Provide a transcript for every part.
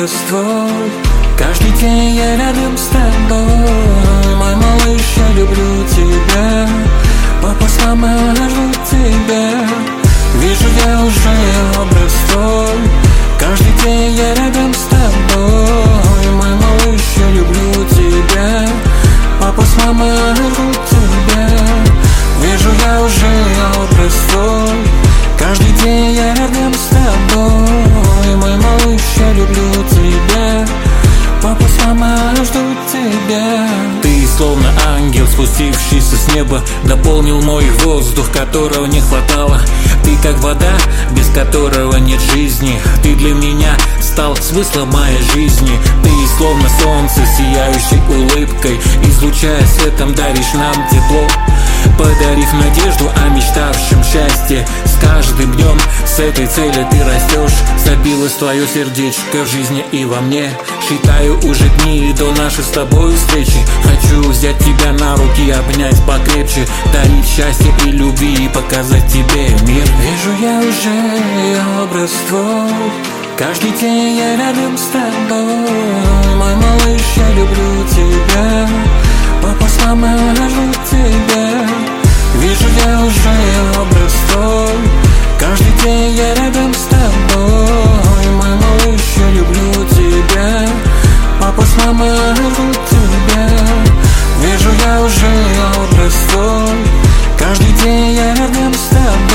образ твой. Каждый день я рядом с тобой. Мой малыш, я люблю тебя. Папа с мамой ждут тебя. Вижу я уже образ твой. Каждый день я рядом с тобой. Мой малыш, я люблю тебя. Папа с мамой ждут тебя. Вижу я уже образ твой. Каждый день я рядом с тобой. Мой малыш, я люблю тебя. Папа с мамой ждут тебя. Ты словно ангел, спустившийся с неба, дополнил мой воздух, которого не хватало. Ты как вода, без которого нет жизни. Ты для меня стал смыслом моей жизни. Ты словно солнце, сияющей улыбкой, излучая светом, даришь нам тепло, подарив надежду о мечтавшем счастье. С каждым днем с этой целью ты растешь. Забилось твое сердечко в жизни и во мне. Считаю уже дни до нашей с тобой встречи. Хочу взять тебя на руки, обнять покрепче, дарить счастье и любви и показать тебе мир. Вижу я уже образ твой. Каждый день я рядом с тобой. Мой малыш, я люблю тебя. Папа с мамой ждут тебя. Вижу я уже образ твой. Каждый день я рядом с тобой. Мой малыш, я люблю тебя. Папа с мамой ждут тебя. Вижу я уже образ твой. Каждый день я рядом с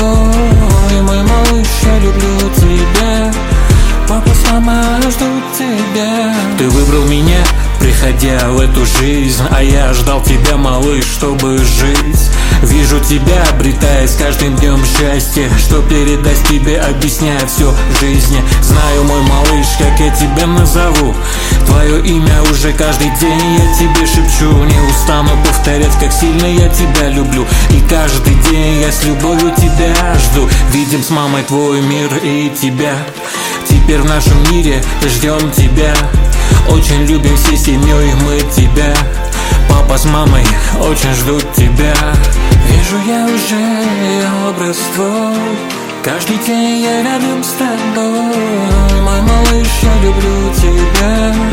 тобой. Мой малыш, я люблю тебя. Папа с мамой ждут тебя. Ты выбрал меня, приходя в эту жизнь, а я ждал тебя, малыш, чтобы жить. Вижу тебя, обретая с каждым днем счастье, что передать тебе, объясняя все в жизни. Знаю, мой малыш, как я тебя назову. Твое имя уже каждый день я тебе шепчу. Не устану повторять, как сильно я тебя люблю. И каждый день я с любовью тебя жду. Видим с мамой твой мир и тебя. Теперь в нашем мире ждем тебя. Очень любим всей семьей мы тебя. Папа с мамой очень ждут тебя. Вижу я уже образ твой. Каждый день я рядом с тобой. Мой малыш, я люблю тебя.